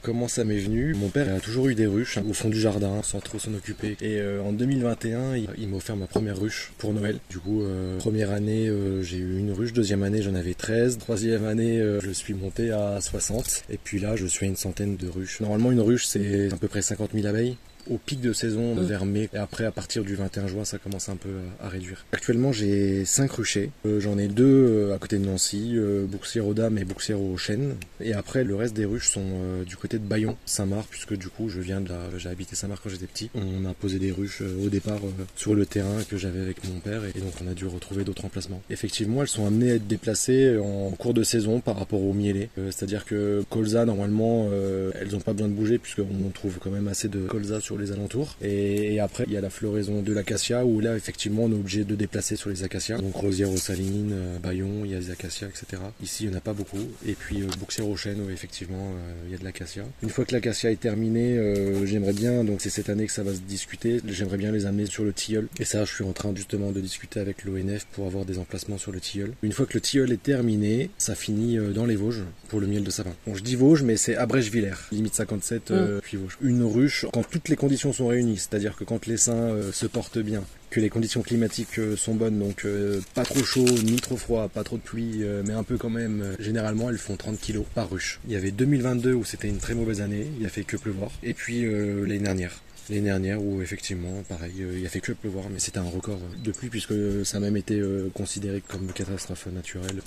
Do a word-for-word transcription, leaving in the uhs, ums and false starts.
Comment ça m'est venu? Mon père a toujours eu des ruches hein, au fond du jardin sans trop s'en occuper. Et euh, en deux mille vingt et un, il, il m'a offert ma première ruche pour Noël. Du coup, euh, première année, euh, j'ai eu une ruche. Deuxième année, j'en avais treize. Troisième année, euh, je suis monté à soixante. Et puis là, je suis à une centaine de ruches. Normalement, une ruche, c'est à peu près cinquante mille abeilles. Au pic de saison, mmh. vers mai, et après à partir du vingt et un juin, ça commence un peu à réduire. Actuellement, j'ai cinq ruchers. Euh, j'en ai deux euh, à côté de Nancy, euh, Bouxières aux Dames et Bouxières aux Chênes. Et après, le reste des ruches sont euh, du côté de Bayon, Saint-Marc, puisque du coup, je viens de là, j'ai habité Saint-Marc quand j'étais petit. On a posé des ruches euh, au départ euh, sur le terrain que j'avais avec mon père, et, et donc on a dû retrouver d'autres emplacements. Effectivement, elles sont amenées à être déplacées en cours de saison par rapport aux mielés. Euh, c'est-à-dire que colza, normalement, euh, elles n'ont pas besoin de bouger, puisqu'on trouve quand même assez de colza sur les alentours. Et, et après, il y a la floraison de l'acacia où là, effectivement, on est obligé de déplacer sur les acacias. Donc rosière aux salines, euh, Bayon, il y a des acacias, et cetera. Ici, il n'y en a pas beaucoup. Et puis euh, Bouxières aux Chênes, où effectivement, euh, il y a de l'acacia. Une fois que l'acacia est terminé, euh, j'aimerais bien, donc c'est cette année que ça va se discuter, j'aimerais bien les amener sur le tilleul. Et ça, je suis en train justement de discuter avec l'O N F pour avoir des emplacements sur le tilleul. Une fois que le tilleul est terminé, ça finit euh, dans les Vosges pour le miel de sapin. Bon, je dis Vosges, mais c'est à Brèche-Villers, limite cinquante-sept, euh, mmh. puis Vosges. Une ruche, quand toutes les conditions sont réunies, c'est-à-dire que quand l'essaim euh, se porte bien, que les conditions climatiques euh, sont bonnes, donc euh, pas trop chaud, ni trop froid, pas trop de pluie, euh, mais un peu quand même, euh, généralement elles font trente kilos par ruche. Il y avait deux mille vingt-deux où c'était une très mauvaise année, il a fait que pleuvoir, et puis euh, l'année dernière. L'année dernière où effectivement, pareil, euh, il a fait que pleuvoir, mais c'était un record de pluie puisque ça a même été euh, considéré comme catastrophe naturelle.